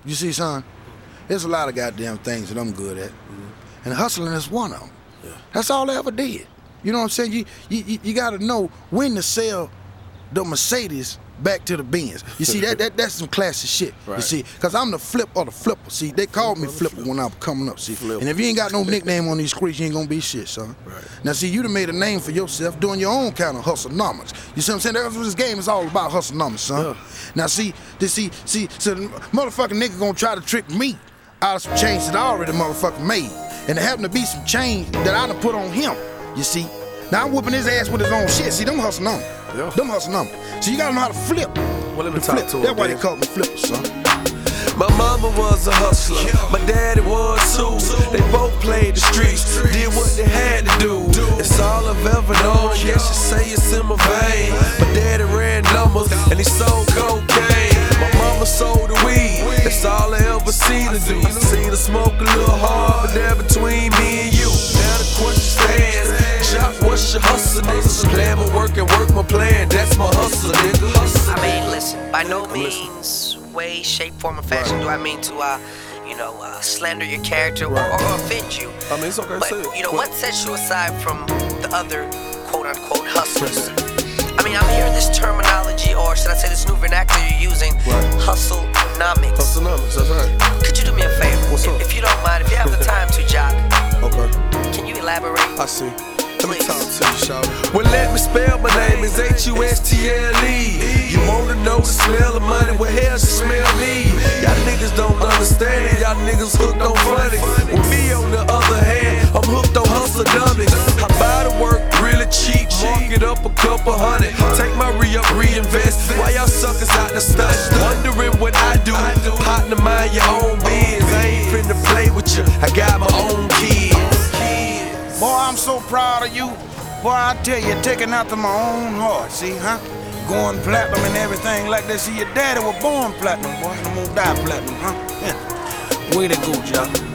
You see, son, there's a lot of goddamn things that I'm good at, and hustling is one of them. Yeah. That's all I ever did. You know what I'm saying? You got to know when to sell the Mercedes back to the Benz. You see, that's some classy shit. Right. You see, because I'm the flip or the flipper. See, they called me flipper when I was coming up. See, Flipper. and if you ain't got no nickname on these streets, you ain't gonna be shit, son. Right. Now, see, you done made a name for yourself doing your own kind of hustlenomics. You see what I'm saying? That's what this game is all about, hustlenomics, son. Yeah. Now, so the motherfucking nigga gonna try to trick me out of some change that I already motherfucking made, and there happen to be some change that I done put on him. You see? Now I'm whooping his ass with his own shit. See, them hustle numbers. Yeah. Them hustle numbers. So you gotta know how to flip. Well, let me The talk flip. to him. That's why they man. call me flipper, son. My mama was a hustler, my daddy was too. They both played the streets, did what they had to do. It's all I've ever known, I guess you say it's in my vein. My daddy ran numbers and he sold cocaine. My mama sold the weed, that's all I ever seen her do. Seen her smoke a little hard, but there between me and you. Now the question stands, Jock, what's your hustle, nigga? Plan my work and work my plan, that's my hustle, nigga. I mean, listen, by no means, way, shape, form, or fashion do I mean to, slander your character or offend you. I mean, it's okay to But, say it. you know, what sets you aside from the other quote-unquote hustlers? I mean, I'm hearing this terminology, or should I say this new vernacular you're using, hustlenomics. Hustlenomics, that's right. Could you do me a favor? What's up? If you don't mind, if you have the time to, Jock, Okay. can you elaborate? I see. Let me Please. talk to you, shawty. Well, let me spell, my name is H-U-S-T-L-E. You wanna know the smell of money, well, hell, you smell me. Y'all niggas don't understand it, y'all niggas hooked on funny. With me, on the other hand, I'm hooked on hustle dummies. I buy the work really cheap, mark it up a couple hundred. Take my re-up, reinvest. Why y'all suckers out the stunt? Wondering what I do. Partner, mind your own biz. I ain't finna play with you, I got my own kids. Boy, I'm so proud of you. Boy, I tell you, taking after my own heart, see, huh? Going platinum and everything like that. See, your daddy was born platinum, boy. I'm gonna die platinum, huh? Yeah. Way to go, Jock.